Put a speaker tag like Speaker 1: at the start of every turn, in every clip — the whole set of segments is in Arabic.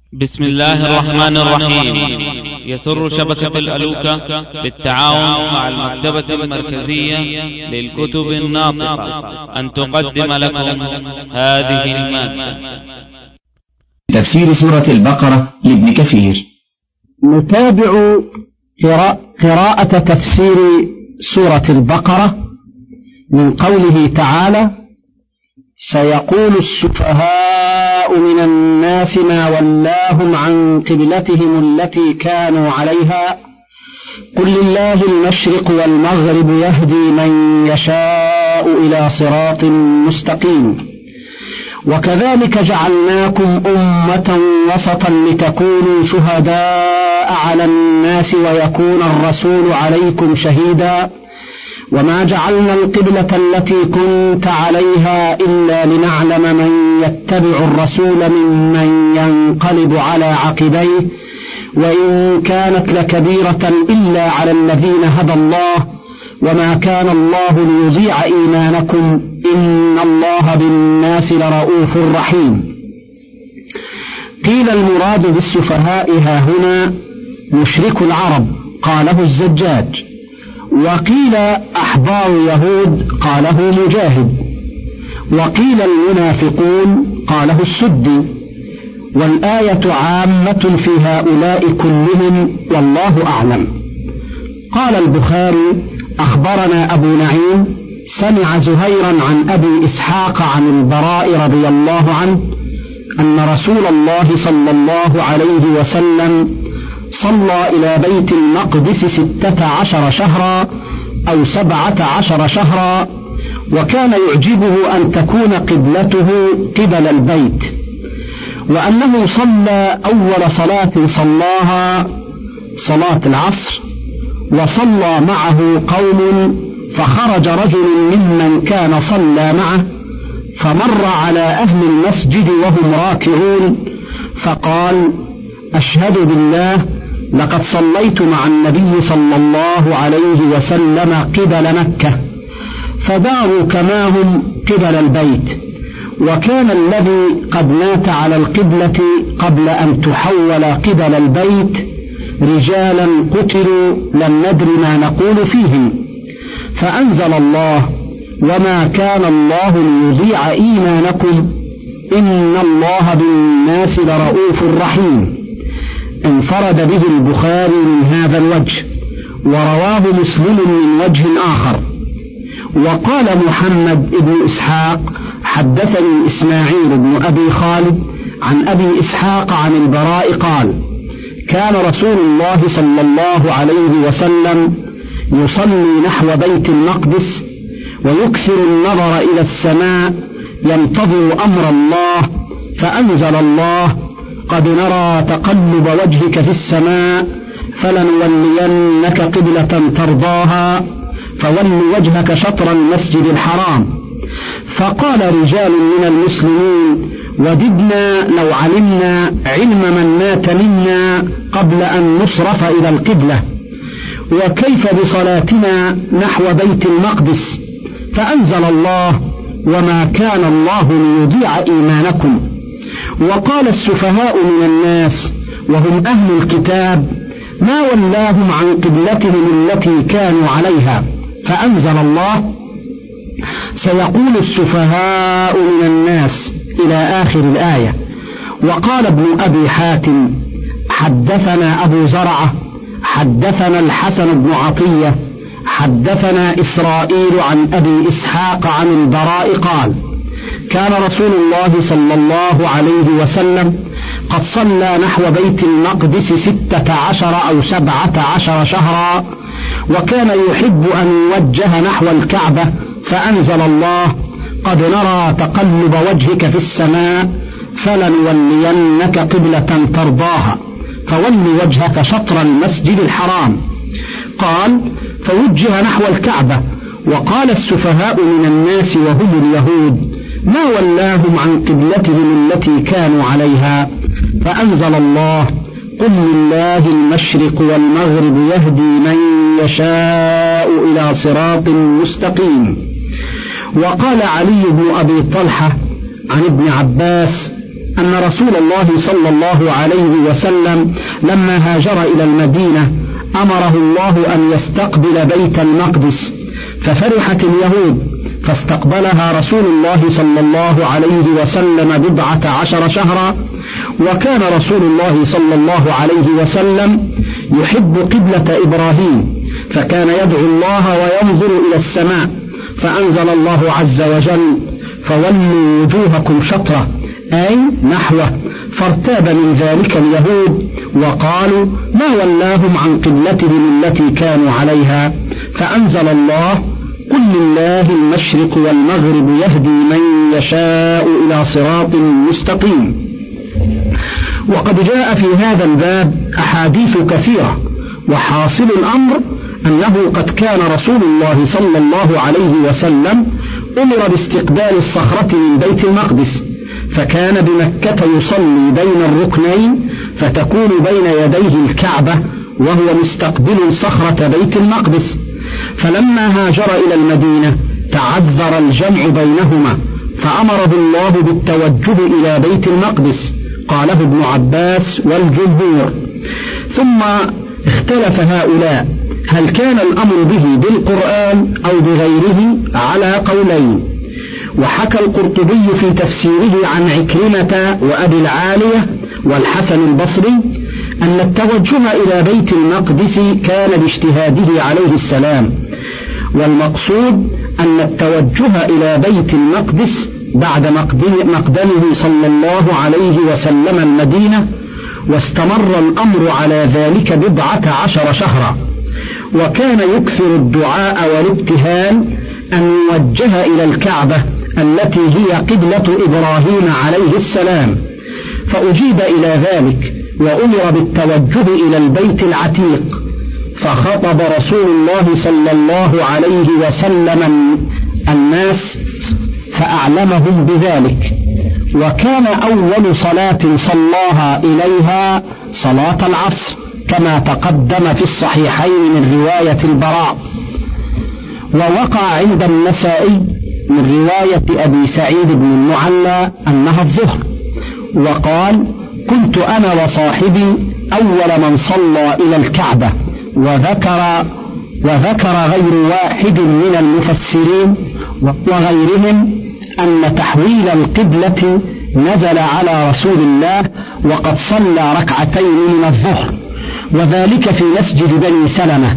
Speaker 1: بسم الله الرحمن الرحيم. يسر شبكة الألوكة بالتعاون مع المكتبة المركزية للكتب الناطقة أن تقدم لكم هذه المادة.
Speaker 2: تفسير سورة البقرة لابن كثير.
Speaker 3: نتابع قراءة تفسير سورة البقرة من قوله تعالى: سيقول السفهاء من الناس ما ولاهم عن قبلتهم التي كانوا عليها قل لله المشرق والمغرب يهدي من يشاء إلى صراط مستقيم وكذلك جعلناكم أمة وسطا لتكونوا شهداء على الناس ويكون الرسول عليكم شهيدا وما جعلنا القبلة التي كنت عليها إلا لنعلم من يتبع الرسول ممن ينقلب على عقبيه وإن كانت لكبيرة إلا على الذين هدى الله وما كان الله ليضيع إيمانكم إن الله بالناس لرؤوف رحيم. قيل المراد بالسفهاء هاهنا مشرك العرب قاله الزجاج، وقيل أحبار يهود قاله مجاهد، وقيل المنافقون قاله السدي، والآية عامة في هؤلاء كلهم والله أعلم. قال البخاري: أخبرنا أبو نعيم سمع زهيرا عن أبي إسحاق عن البراء رضي الله عنه أن رسول الله صلى الله عليه وسلم صلى إلى بيت المقدس 16 شهرا أو 17 شهرا، وكان يعجبه أن تكون قبلته قبل البيت، وأنه صلى أول صلاة صلاها صلاة العصر وصلى معه قوم، فخرج رجل ممن كان صلى معه فمر على أهل المسجد وهم راكعون فقال: أشهد بالله لقد صليت مع النبي صلى الله عليه وسلم قبل مكة، فداروا كما هم قبل البيت، وكان الذي قد مات على القبلة قبل أن تحول قبل البيت رجالا قتلوا لم ندر ما نقول فيهم، فأنزل الله: وما كان الله ليضيع إيمانكم إن الله بالناس لرؤوف رحيم. انفرد به البخاري من هذا الوجه، ورواه مسلم من وجه آخر. وقال محمد بن إسحاق: حدثني إسماعيل بن أبي خالد عن أبي إسحاق عن البراء قال: كان رسول الله صلى الله عليه وسلم يصلي نحو بيت المقدس ويكثر النظر إلى السماء ينتظر أمر الله، فأنزل الله: قد نرى تقلب وجهك في السماء فلنولينك قبلة ترضاها فول وجهك شطر المسجد الحرام. فقال رجال من المسلمين: وددنا لو علمنا علم من مات منا قبل أن نصرف إلى القبلة، وكيف بصلاتنا نحو بيت المقدس؟ فأنزل الله: وما كان الله ليضيع إيمانكم. وقال السفهاء من الناس وهم أهل الكتاب: ما ولاهم عن قبلتهم التي كانوا عليها. فأنزل الله: سيقول السفهاء من الناس إلى آخر الآية. وقال ابن أبي حاتم: حدثنا أبو زرعة حدثنا الحسن بن عطية حدثنا إسرائيل عن أبي إسحاق عن البراء قال: كان رسول الله صلى الله عليه وسلم قد صلى نحو بيت المقدس 16 أو 17 شهرا، وكان يحب أن يوجه نحو الكعبة، فأنزل الله: قد نرى تقلب وجهك في السماء فلنولينك قبلة ترضاها فول وجهك شطر المسجد الحرام. قال: فوجه نحو الكعبة. وقال السفهاء من الناس وهم اليهود: ما ولاهم عن قبلتهم التي كانوا عليها. فأنزل الله: قل لله المشرق والمغرب يهدي من يشاء إلى صراط مستقيم. وقال علي بن أبي طلحة عن ابن عباس أن رسول الله صلى الله عليه وسلم لما هاجر إلى المدينة أمره الله أن يستقبل بيت المقدس، ففرحت اليهود فاستقبلها رسول الله صلى الله عليه وسلم 14 شهرا. وكان رسول الله صلى الله عليه وسلم يحب قبلة إبراهيم، فكان يدعو الله وينظر إلى السماء، فأنزل الله عز وجل: فولوا وجوهكم شطرة، أي نحوه. فارتاب من ذلك اليهود وقالوا: ما ولاهم عن قبلتهم التي كانوا عليها، فأنزل الله: قل لله المشرق والمغرب يهدي من يشاء إلى صراط مستقيم. وقد جاء في هذا الباب أحاديث كثيرة، وحاصل الأمر أنه قد كان رسول الله صلى الله عليه وسلم أمر باستقبال الصخرة من بيت المقدس، فكان بمكة يصلي بين الركنين فتكون بين يديه الكعبة وهو مستقبل صخرة بيت المقدس. فلما هاجر إلى المدينة تعذر الجمع بينهما، فأمره الله بالتوجه إلى بيت المقدس، قاله ابن عباس والجمهور. ثم اختلف هؤلاء هل كان الأمر به بالقرآن أو بغيره على قولين. وحكى القرطبي في تفسيره عن عكرمة وأبي العالية والحسن البصري أن التوجه إلى بيت المقدس كان باجتهاده عليه السلام، والمقصود أن التوجه إلى بيت المقدس بعد مقدمه صلى الله عليه وسلم المدينة، واستمر الأمر على ذلك 14 شهرا. وكان يكثر الدعاء والابتهال أن يوجه إلى الكعبة التي هي قبلة إبراهيم عليه السلام، فأجيب إلى ذلك وأمر بالتوجه إلى البيت العتيق. فخطب رسول الله صلى الله عليه وسلم الناس فأعلمهم بذلك. وكان أول صلاة صلاها إليها صلاة العصر، كما تقدم في الصحيحين من رواية البراء. ووقع عند النسائي من رواية أبي سعيد بن المعلى أنها الظهر. وقال: كنت أنا وصاحبي أول من صلى إلى الكعبة. وذكر غير واحد من المفسرين وغيرهم أن تحويل القبلة نزل على رسول الله وقد صلى ركعتين من الظهر، وذلك في مسجد بني سلمة،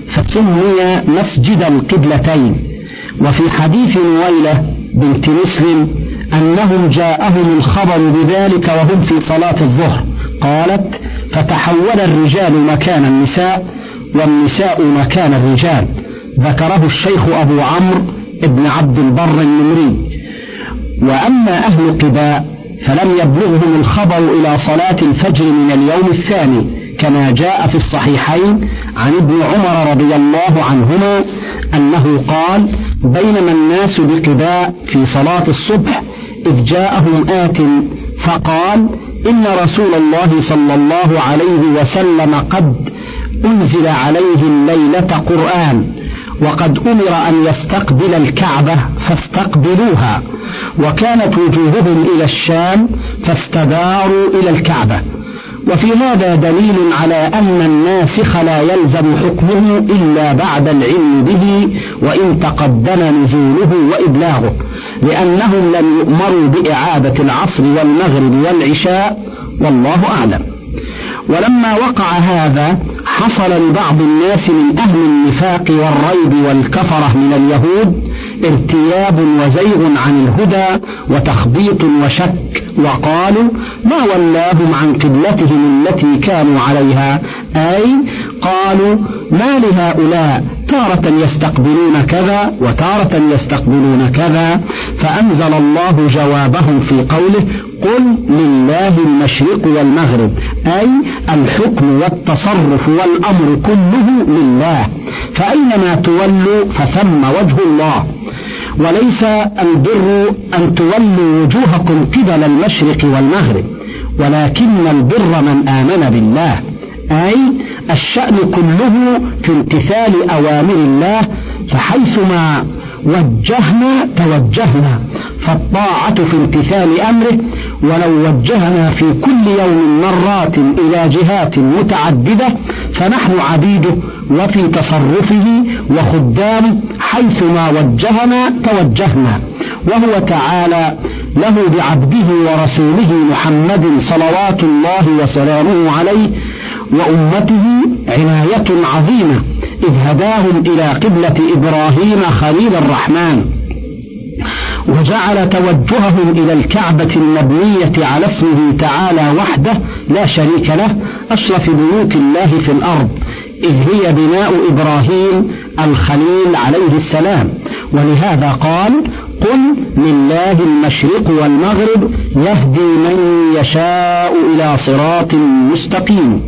Speaker 3: فسمي مسجد القبلتين. وفي حديث نويلة بنت مسلم أنهم جاءهم الخبر بذلك وهم في صلاة الظهر، قالت: فتحول الرجال مكان النساء والنساء مكان الرجال. ذكره الشيخ أبو عمرو ابن عبد البر النمري. وأما أهل قباء فلم يبلغهم الخبر إلى صلاة الفجر من اليوم الثاني، كما جاء في الصحيحين عن ابن عمر رضي الله عنهما أنه قال: بينما الناس بقباء في صلاة الصبح إذ جاءهم آت فقال: إن رسول الله صلى الله عليه وسلم قد أنزل عليه الليلة قرآن، وقد أمر أن يستقبل الكعبة فاستقبلوها، وكانت وجوههم إلى الشام فاستداروا إلى الكعبة. وفي هذا دليل على أن الناسخ لا يلزم حكمه إلا بعد العلم به وإن تقدم نزوله وإبلاغه، لأنهم لم يؤمروا بإعادة العصر والمغرب والعشاء، والله أعلم. ولما وقع هذا حصل لبعض الناس من أهل النفاق والريب والكفرة من اليهود ارتياب وزيغ عن الهدى وتخبيط وشك، وقالوا: ما ولاهم عن قبلتهم التي كانوا عليها، أي قالوا: ما لهؤلاء تارة يستقبلون كذا وتارة يستقبلون كذا. فأنزل الله جوابهم في قوله: قل لله المشرق والمغرب، أي الحكم والتصرف والأمر كله لله، فأينما تولوا فثم وجه الله. وليس البر أن تولوا وجوهكم قبل المشرق والمغرب، ولكن البر من آمن بالله، أي الشأن كله في امتثال أوامر الله، فحيثما وجهنا توجهنا، فالطاعة في امتثال أمره ولو وجهنا في كل يوم مرات إلى جهات متعددة فنحن عبيده وفي تصرفه وخدامه، حيثما وجهنا توجهنا. وهو تعالى له بعبده ورسوله محمد صلوات الله وسلامه عليه وأمته عناية عظيمة، إذ هداهم إلى قبلة إبراهيم خليل الرحمن، وجعل توجههم إلى الكعبة المبنية على اسمه تعالى وحده لا شريك له أشرف بيوت الله في الأرض، إذ هي بناء إبراهيم الخليل عليه السلام. ولهذا قال: قل لله المشرق والمغرب يهدي من يشاء إلى صراط مستقيم.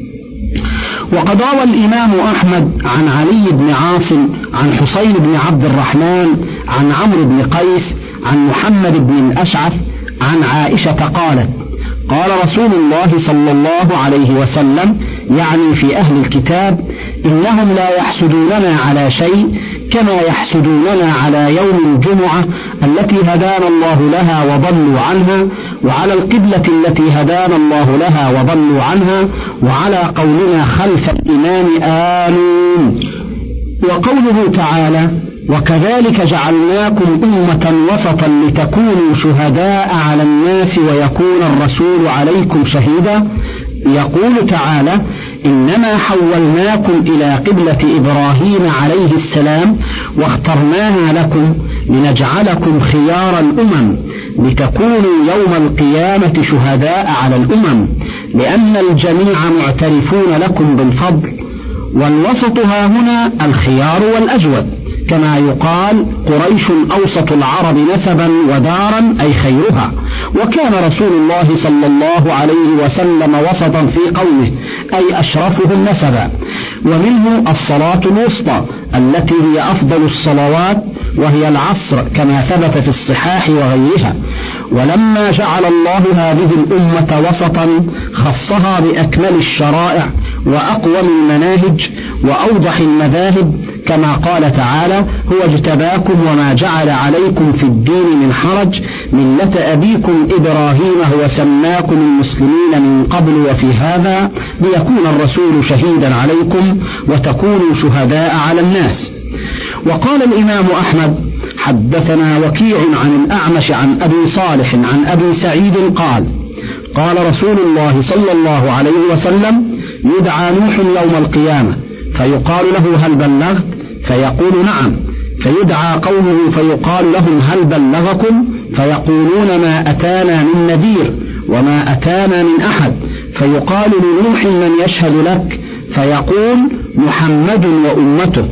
Speaker 3: وقد روى الإمام أحمد عن علي بن عاصم عن حسين بن عبد الرحمن عن عمرو بن قيس عن محمد بن الأشعث عن عائشة قالت: قال رسول الله صلى الله عليه وسلم، يعني في أهل الكتاب: إنهم لا يحسدوننا على شيء كما يحسدوننا على يوم الجمعة التي هدانا الله لها وضلوا عنها، وعلى القبلة التي هدانا الله لها وضلوا عنها، وعلى قولنا خلف الإمام آمين. وقوله تعالى: وكذلك جعلناكم أمة وسطا لتكونوا شهداء على الناس ويكون الرسول عليكم شهيدا. يقول تعالى: إنما حولناكم إلى قبلة إبراهيم عليه السلام واخترناها لكم لنجعلكم خيار الأمم لتكونوا يوم القيامة شهداء على الأمم، لأن الجميع معترفون لكم بالفضل. والوسط ها هنا الخيار والأجود، كما يقال: قريش أوسط العرب نسبا ودارا، أي خيرها. وكان رسول الله صلى الله عليه وسلم وسطا في قومه، أي أشرفهم نسبا. ومنه الصلاة الوسطى التي هي أفضل الصلوات، وهي العصر كما ثبت في الصحاح وغيرها. ولما جعل الله هذه الأمة وسطا خصها بأكمل الشرائع وأقوم المناهج وأوضح المذاهب، كما قال تعالى: هو اجتباكم وما جعل عليكم في الدين من حرج ملة أبيكم إبراهيم هو سماكم المسلمين من قبل وفي هذا ليكون الرسول شهيدا عليكم وتكونوا شهداء على الناس. وقال الإمام أحمد: حدثنا وكيع عن الأعمش عن أبي صالح عن أبي سعيد قال: قال رسول الله صلى الله عليه وسلم: يدعى نوح يوم القيامة فيقال له: هل بلغت؟ فيقول: نعم. فيدعى قومه فيقال لهم: هل بلغكم؟ فيقولون: ما أتانا من نذير وما أتانا من أحد. فيقال لنوح: من يشهد لك؟ فيقول: محمد وأمته.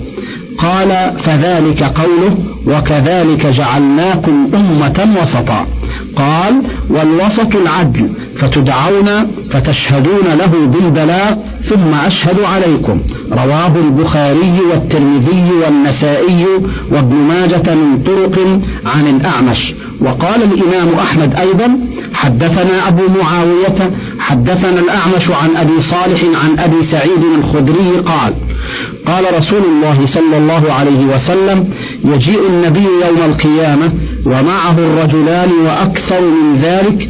Speaker 3: قال: فذلك قوله: وكذلك جعلناكم أمة وسطا. قال: والوسط العدل، فتدعون فتشهدون له بالبلاغ ثم أشهد عليكم. رواه البخاري والترمذي والنسائي وابن ماجة من طرق عن الأعمش. وقال الإمام أحمد أيضا: حدثنا أبو معاوية حدثنا الأعمش عن أبي صالح عن أبي سعيد الخدري قال: قال رسول الله صلى الله عليه وسلم: يجيء النبي يوم القيامة ومعه الرجلان وأكثر من ذلك،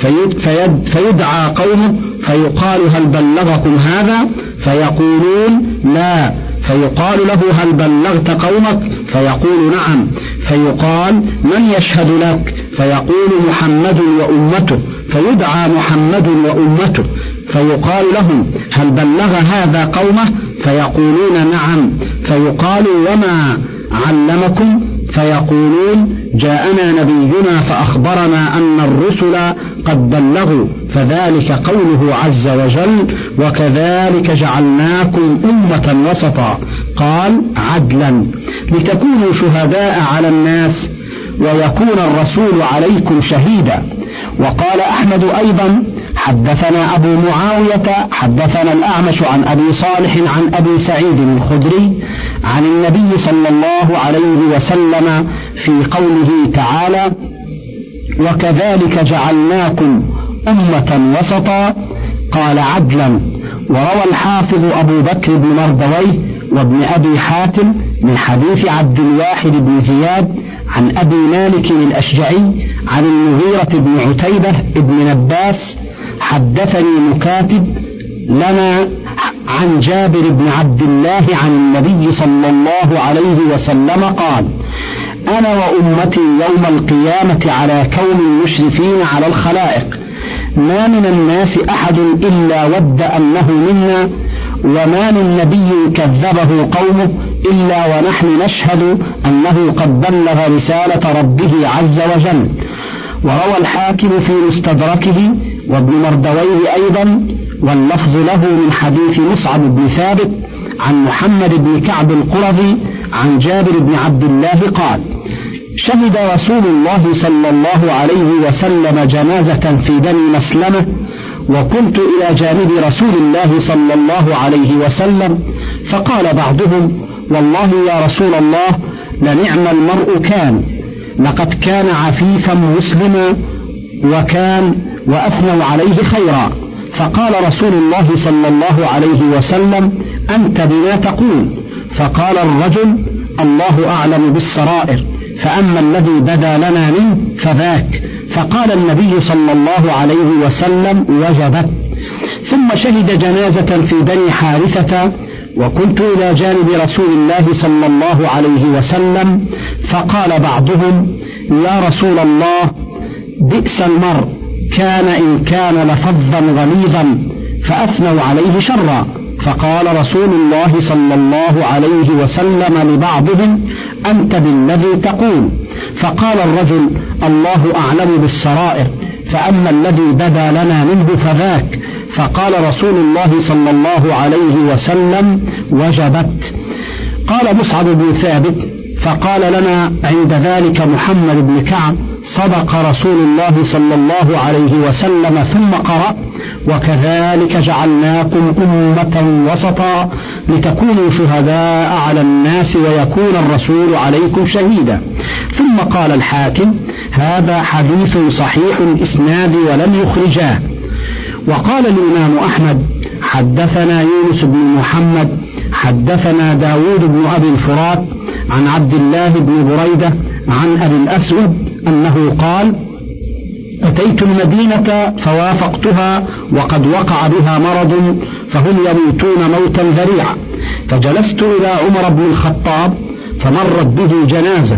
Speaker 3: فيدعى قومه فيقال: هل بلغكم هذا؟ فيقولون: لا. فيقال له: هل بلغت قومك؟ فيقول: نعم. فيقال: من يشهد لك؟ فيقول: محمد وأمته. فيدعى محمد وأمته، فيقال لهم: هل بلغ هذا قومه؟ فيقولون: نعم. فيقال: وما علمكم؟ فيقولون: جاءنا نبينا فأخبرنا أن الرسل قد بلغوا. فذلك قوله عز وجل: وكذلك جعلناكم أمة وسطا. قال: عدلا لتكونوا شهداء على الناس ويكون الرسول عليكم شهيدا. وقال أحمد أيضا: حدثنا أبو معاوية حدثنا الأعمش عن أبي صالح عن أبي سعيد الخدري عن النبي صلى الله عليه وسلم في قوله تعالى: وكذلك جعلناكم أمة وسطا. قال: عدلا. وروى الحافظ أبو بكر بن مردويه وابن أبي حاتم من حديث عبد الواحد بن زياد عن أبي مالك الأشجعي عن المغيرة بن عتيبة بن نباس حدثني مكاتب لنا عن جابر بن عبد الله عن النبي صلى الله عليه وسلم قال: أنا وأمتي يوم القيامة على كون مشرفين على الخلائق، ما من الناس أحد إلا ود أنه منا، وما من نبي كذبه قومه إلا ونحن نشهد أنه قد بلغ رسالة ربه عز وجل. وروى الحاكم في مستدركه وابن مردويه أيضا، واللفظ له من حديث مصعب بن ثابت عن محمد بن كعب القرظي عن جابر بن عبد الله قال: شهد رسول الله صلى الله عليه وسلم جنازة في بني مسلمة، وكنت إلى جانب رسول الله صلى الله عليه وسلم، فقال بعضهم: والله يا رسول الله لنعم المرء كان، لقد كان عفيفا مسلما وكان، وأثنوا عليه خيرا. فقال رسول الله صلى الله عليه وسلم: أنت بما تقول؟ فقال الرجل: الله أعلم بالسرائر، فأما الذي بدا لنا منه فذاك. فقال النبي صلى الله عليه وسلم: وجبت. ثم شهد جنازة في بني حارثة، وكنت إلى جانب رسول الله صلى الله عليه وسلم، فقال بعضهم: يا رسول الله بئس المرء، كان إن كان لفظا غليظا، فأثنوا عليه شرا. فقال رسول الله صلى الله عليه وسلم لبعضهم: أنت بالذي تقول. فقال الرجل: الله أعلم بالسرائر، فأما الذي بدا لنا منه فذاك. فقال رسول الله صلى الله عليه وسلم: وجبت. قال مصعب بن ثابت: فقال لنا عند ذلك محمد بن كعب: صدق رسول الله صلى الله عليه وسلم. ثم قرأ: وكذلك جعلناكم أمة وسطا لتكونوا شهداء على الناس ويكون الرسول عليكم شهيدا. ثم قال الحاكم: هذا حديث صحيح الإسناد ولم يخرجاه. وقال الإمام أحمد: حدثنا يونس بن محمد حدثنا داود بن أبي الفرات عن عبد الله بن بريدة عن أبي الأسود أنه قال: أتيت المدينة فوافقتها وقد وقع بها مرض، فهم يموتون موتا ذريعا، فجلست إلى عمر بن الخطاب فمرت به جنازة،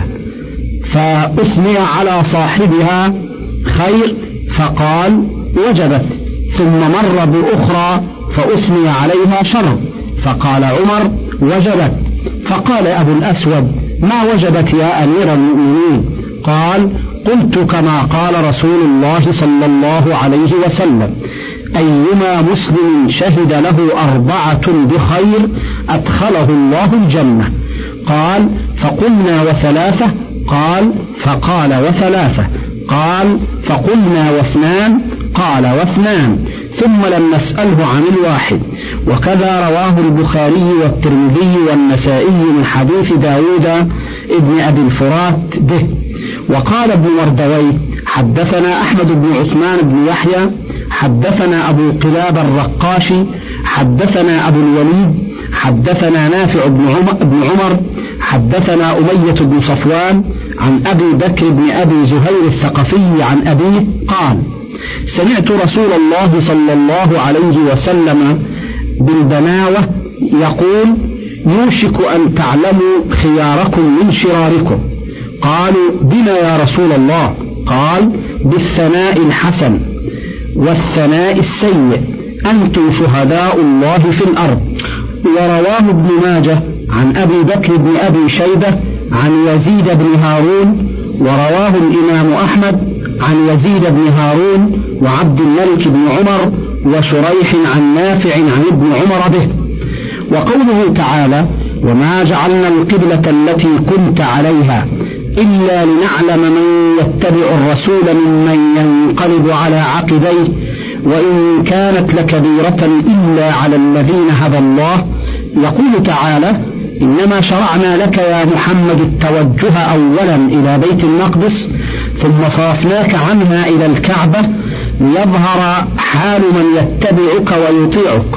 Speaker 3: فأثني على صاحبها خير فقال: وجبت. ثم مر بأخرى فأثني عليها شر، فقال عمر: وجبت. فقال أبو الأسود: ما وجبت يا أمير المؤمنين؟ قال: قلت كما قال رسول الله صلى الله عليه وسلم: أيما مسلم شهد له 4 بخير أدخله الله الجنة. قال: فقلنا وثلاثة؟ قال: فقال وثلاثة. قال: فقلنا واثنان؟ قال واثنان. ثم لم نسأله عن الواحد. وكذا رواه البخاري والترمذي والنسائي من حديث داود ابن أبي الفرات به. وقال ابن مردويه: حدثنا أحمد بن عثمان بن يحيى حدثنا أبو قلاب الرقاشي حدثنا أبو الوليد حدثنا نافع بن عمر حدثنا أمية بن صفوان عن أبي بكر بن أبي زهير الثقفي عن أبيه قال: سمعت رسول الله صلى الله عليه وسلم بالبناوة يقول: يوشك أن تعلموا خياركم من شراركم. قالوا: بما يا رسول الله؟ قال: بالثناء الحسن والثناء السيء، أنتم شهداء الله في الأرض. ورواه ابن ماجه عن أبي بكر بن أبي شيبة عن يزيد بن هارون، ورواه الإمام أحمد عن يزيد بن هارون وعبد الملك بن عمر وشريح عن نافع عن ابن عمر به. وقوله تعالى: وما جعلنا القبلة التي كنت عليها إلا لنعلم من يتبع الرسول ممن ينقلب على عقبيه وإن كانت لكبيرة إلا على الذين هدى الله. يقول تعالى: إنما شرعنا لك يا محمد التوجه أولا إلى بيت المقدس ثم صرفناك عنها إلى الكعبة ليظهر حال من يتبعك ويطيعك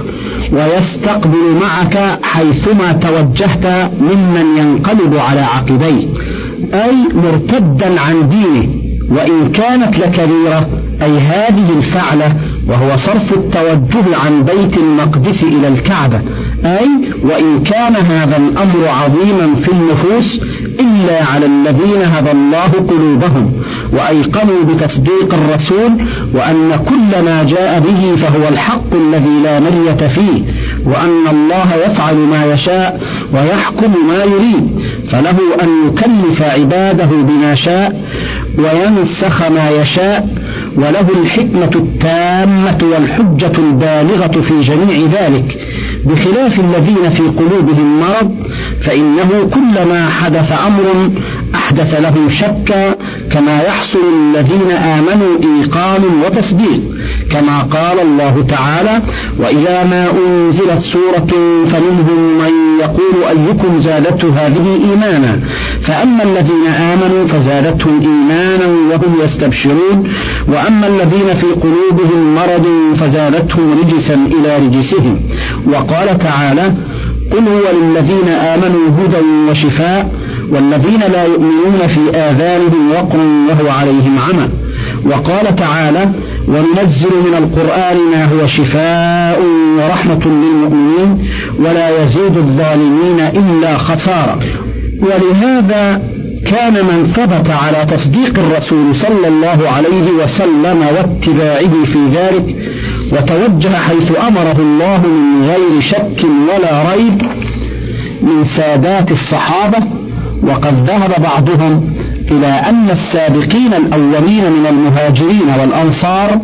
Speaker 3: ويستقبل معك حيثما توجهت ممن ينقلب على عقبيه، أي مرتدا عن دينه وإن كانت لكبيرة أي هذه الفعلة، وهو صرف التوجه عن بيت المقدس إلى الكعبة، أي وإن كان هذا الأمر عظيما في النفوس إلا على الذين هدى الله قلوبهم وأيقنوا بتصديق الرسول وأن كل ما جاء به فهو الحق الذي لا مرية فيه، وأن الله يفعل ما يشاء ويحكم ما يريد، فله أن يكلف عباده بما شاء وينسخ ما يشاء، وله الحكمة التامة والحجة البالغة في جميع ذلك، بخلاف الذين في قلوبهم مرض فإنه كلما حدث أمر أحدث له شكا، كما يحصل الذين آمنوا إيقان وتصديق، كما قال الله تعالى: وإذا ما أنزلت سورة فمنهم من يقول أيكم زادته هذه إيمانا، فأما الذين آمنوا فزادتهم إيمانا وهم يستبشرون، وأما الذين في قلوبهم مرض فزادتهم رجسا إلى رجسهم. وقال تعالى: قل هو للذين آمنوا هدى وشفاء والذين لا يؤمنون في آذانهم وقر وهو عليهم عمى. وقال تعالى: وننزل من القرآن ما هو شفاء ورحمة للمؤمنين ولا يزيد الظالمين إلا خسارة. ولهذا كان من ثبت على تصديق الرسول صلى الله عليه وسلم واتباعه في ذلك وتوجه حيث أمره الله من غير شك ولا ريب من سادات الصحابة. وقد ذهب بعضهم إلى أن السابقين الأولين من المهاجرين والأنصار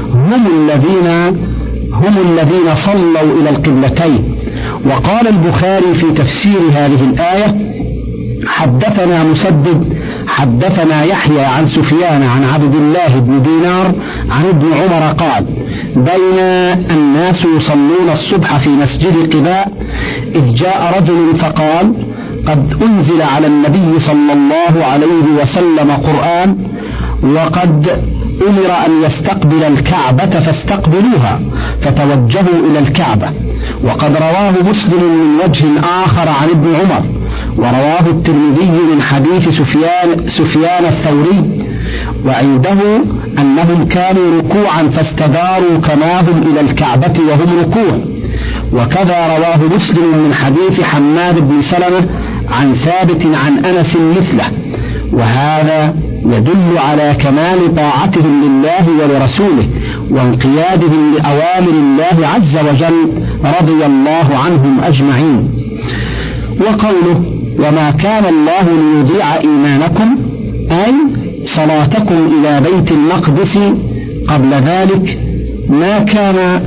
Speaker 3: هم الذين صلوا إلى القبلتين. وقال البخاري في تفسير هذه الآية: حدثنا مسدد حدثنا يحيى عن سفيان عن عبد الله بن دينار عن ابن عمر قال: بين الناس يصلون الصبح في مسجد قباء إذ جاء رجل فقال: قد أنزل على النبي صلى الله عليه وسلم قرآن وقد أمر أن يستقبل الكعبة فاستقبلوها، فتوجهوا إلى الكعبة. وقد رواه مسلم من وجه آخر عن ابن عمر، ورواه الترمذي من حديث سفيان الثوري، وعنده أنهم كانوا ركوعا فاستداروا كما هم إلى الكعبة وهم ركوع. وكذا رواه مسلم من حديث حماد بن سلمة عن ثابت عن أنس مثله. وهذا يدل على كمال طاعتهم لله ولرسوله وانقيادهم لأوامر الله عز وجل رضي الله عنهم أجمعين. وقوله: وما كان الله ليضيع إيمانكم أي صلاتكم إلى بيت المقدس قبل ذلك ما كان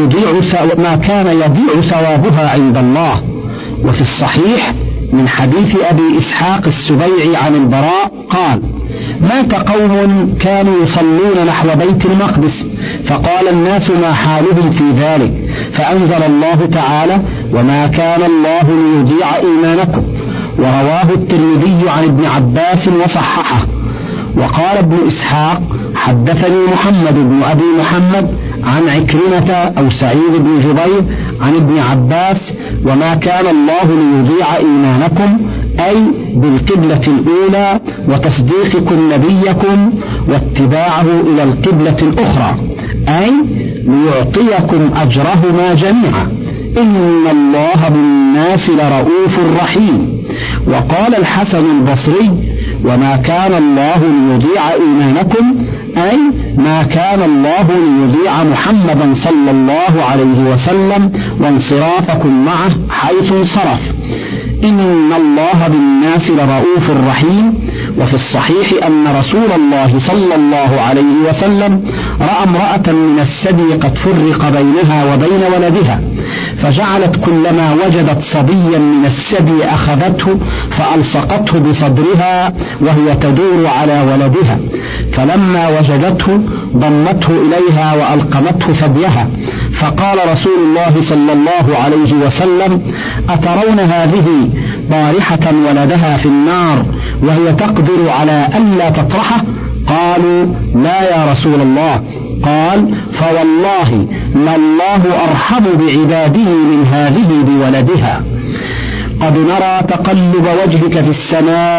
Speaker 3: يضيع ثوابها عند الله. وفي الصحيح من حديث أبي إسحاق السبيعي عن البراء قال: مات قوم كانوا يصلون نحو بيت المقدس فقال الناس: ما حالهم في ذلك؟ فأنزل الله تعالى: وما كان الله ليضيع إيمانكم. ورواه الترمذي عن ابن عباس وصححه. وقال ابن إسحاق: حدثني محمد بن أبي محمد عن عكرمة أو سعيد بن جبير عن ابن عباس: وما كان الله ليضيع إيمانكم أي بالقبلة الأولى وتصديقكم نبيكم واتباعه إلى القبلة الأخرى، أي ليعطيكم أجرهما جميعا، إن الله بالناس لرؤوف رحيم. وقال الحسن البصري: وما كان الله ليضيع إيمانكم أي ما كان الله ليضيع محمدا صلى الله عليه وسلم وانصرافكم معه حيث انصرف، إن الله بالناس لرؤوف رحيم. وفي الصحيح أن رسول الله صلى الله عليه وسلم رأى امرأة من الثدي قد فرق بينها وبين ولدها، فجعلت كلما وجدت صبيا من الثدي أخذته فألصقته بصدرها وهي تدور على ولدها، فلما وجدته ضمته إليها وألقمته ثديها. فقال رسول الله صلى الله عليه وسلم: أترون هذه طارحة ولدها في النار وهي تقدر على ألا تطرحه؟ قالوا: لا يا رسول الله. قال: فوالله لله أرحم بعباده من هذه بولدها. قد نرى تقلب وجهك في السماء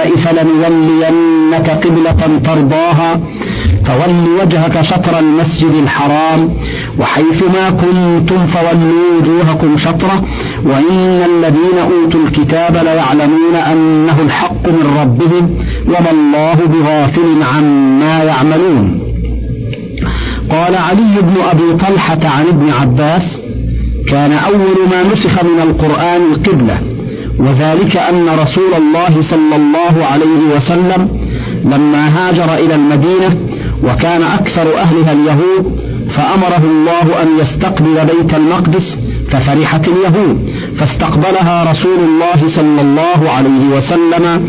Speaker 3: الأنبياء فلنولينك قبلة ترضاها فول وجهك شطر المسجد الحرام وحيثما كنتم فولوا وجوهكم شطره وإن الذين أوتوا الكتاب ليعلمون أنه الحق من ربهم وما الله بغافل عما يعملون. قال علي بن أبي طلحة عن ابن عباس: كان أول ما نسخ من القرآن القبلة، وذلك أن رسول الله صلى الله عليه وسلم لما هاجر إلى المدينة وكان أكثر أهلها اليهود فأمره الله أن يستقبل بيت المقدس ففرحت اليهود فاستقبلها رسول الله صلى الله عليه وسلم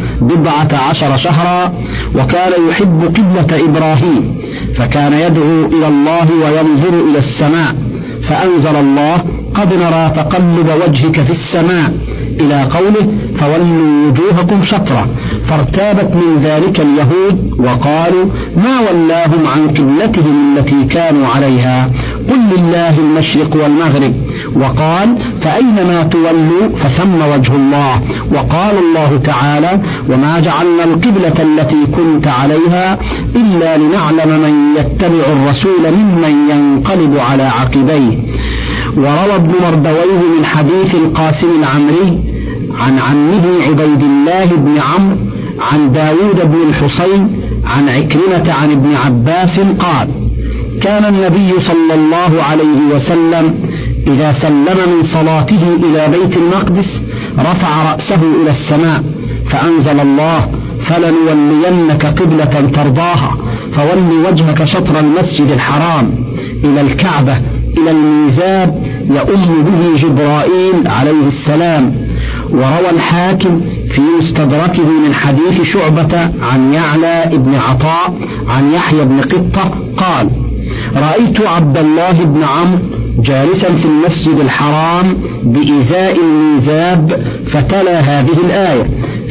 Speaker 3: 14 شهرا، وكان يحب قبلة إبراهيم فكان يدعو إلى الله وينظر إلى السماء، فأنزل الله: قد نرى تقلب وجهك في السماء، إلى قوله: فولوا وجوهكم شطرة، فارتابت من ذلك اليهود وقالوا: ما ولاهم عن قبلتهم التي كانوا عليها، قل لله المشرق والمغرب، وقال: فأينما تولوا فثم وجه الله، وقال الله تعالى: وما جعلنا القبلة التي كنت عليها إلا لنعلم من يتبع الرسول ممن ينقلب على عقبيه. وروى ابن مردويه من حديث القاسم العمري عن عمه عبيد الله بن عمرو عن داود بن الحصين عن عكرمة عن ابن عباس قال: كان النبي صلى الله عليه وسلم إذا سلم من صلاته إلى بيت المقدس رفع رأسه إلى السماء فأنزل الله: فلنولينك قبلة ترضاها فول وجهك شطر المسجد الحرام، إلى الكعبة، إلى الميزاب يؤم به جبرائيل عليه السلام. وروى الحاكم في مستدركه من حديث شعبة عن يعلى بن عطاء عن يحيى بن قطة قال: رأيت عبد الله بن عمرو جالسا في المسجد الحرام بإزاء الميزاب فتلا هذه الآية: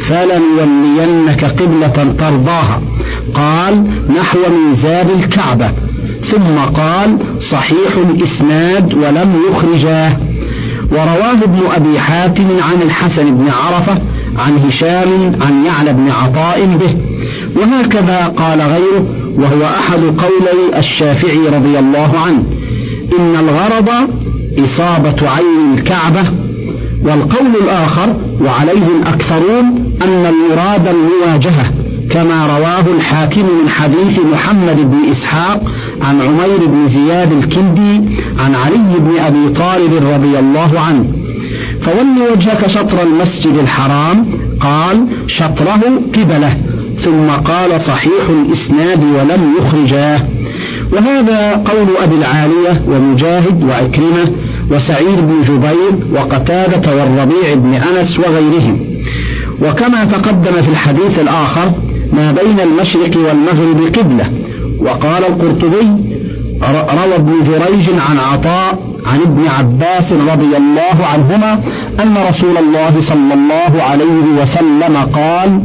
Speaker 3: فلنولينك قبلة ترضاها، قال: نحو ميزاب الكعبة، ثم قال: صحيح الإسناد ولم يخرجاه. ورواه ابن أبي حاتم عن الحسن بن عرفة عن هشام عن يعلى بن عطاء به، وهكذا قال غيره، وهو أحد قولي الشافعي رضي الله عنه: إن الغرض إصابة عين الكعبة. والقول الآخر وعليه الأكثرون أن المراد المواجهة، كما رواه الحاكم من حديث محمد بن إسحاق عن عمير بن زياد الكندي عن علي بن أبي طالب رضي الله عنه: فول وجهك شطر المسجد الحرام، قال: شطره قبله، ثم قال: صحيح الإسناد ولم يخرجاه. وهذا قول أبي العالية ومجاهد وعكرمة وسعيد بن جبير وقتادة والربيع بن أنس وغيرهم. وكما تقدم في الحديث الآخر: ما بين المشرق والمغرب قبلة. وقال القرطبي: روى ابن جريج عن عطاء عن ابن عباس رضي الله عنهما أن رسول الله صلى الله عليه وسلم قال: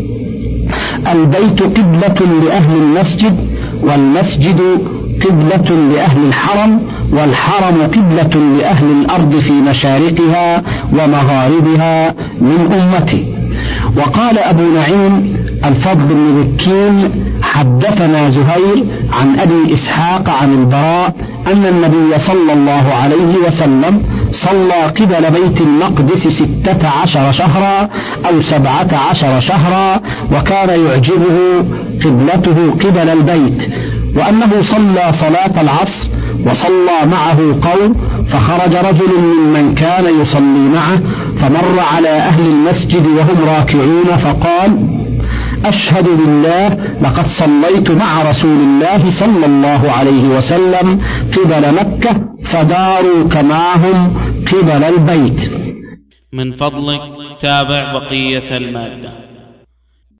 Speaker 3: البيت قبلة لأهل المسجد، والمسجد قبلة لأهل الحرم، والحرم قبلة لأهل الأرض في مشارقها ومغاربها من أمتي. وقال أبو نعيم الفضل بن بكين: حدثنا زهير عن أبي إسحاق عن البراء أن النبي صلى الله عليه وسلم صلى قبل بيت المقدس 16 شهرا أو 17 شهرا، وكان يعجبه قبلته قبل البيت، وأنه صلى صلاة العصر وصلى معه قوم، فخرج رجل ممن كان يصلي معه فمر على أهل المسجد وهم راكعون فقال: أشهد بالله لقد صليت مع رسول الله صلى الله عليه وسلم قبل مكة فداروا كما هم قبل البيت.
Speaker 1: من فضلك تابع بقية المادة.